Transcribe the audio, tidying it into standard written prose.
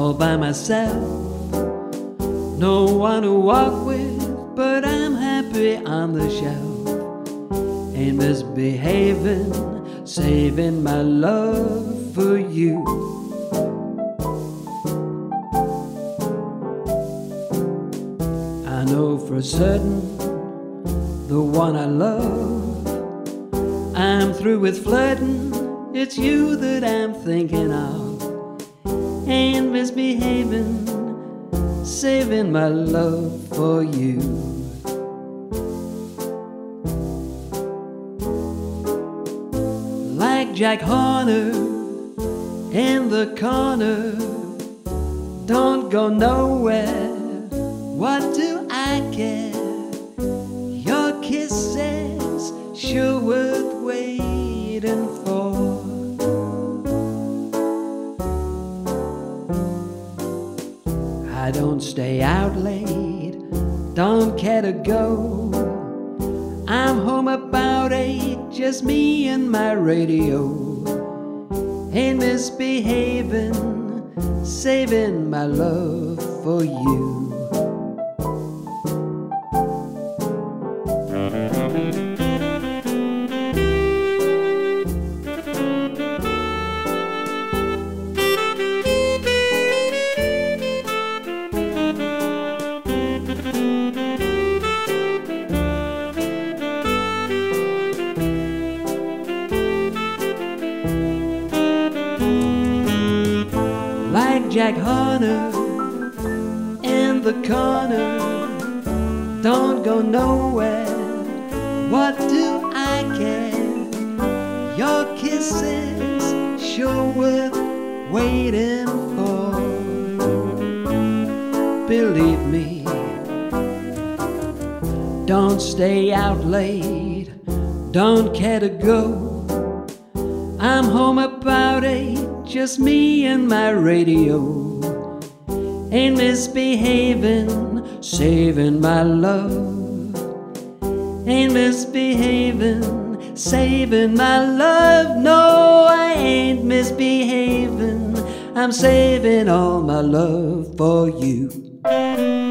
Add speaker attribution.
Speaker 1: all by myself. No one to walk with, but I'm happy on the shelf. Ain't misbehaving, saving my love for you. I know for certain the one I love. I'm through with flirting, it's you that I'm thinking of. Ain't misbehaving, saving my love for you. Like Jack Horner in the corner, don't go nowhere. What do I care? Your kisses sure worth waiting for. I don't stay out late, don't care to go. I'm home about 8, just me and my radio. Ain't misbehaving, saving my love for you. Like Jack Horner in the corner, don't go nowhere. What do I care? Your kisses sure worth waiting for. Believe me, don't stay out late, don't care to go. I'm home about 8, just me and my radio. Ain't misbehaving, saving my love. Ain't misbehaving, saving my love. No, I ain't misbehaving, I'm saving all my love for you.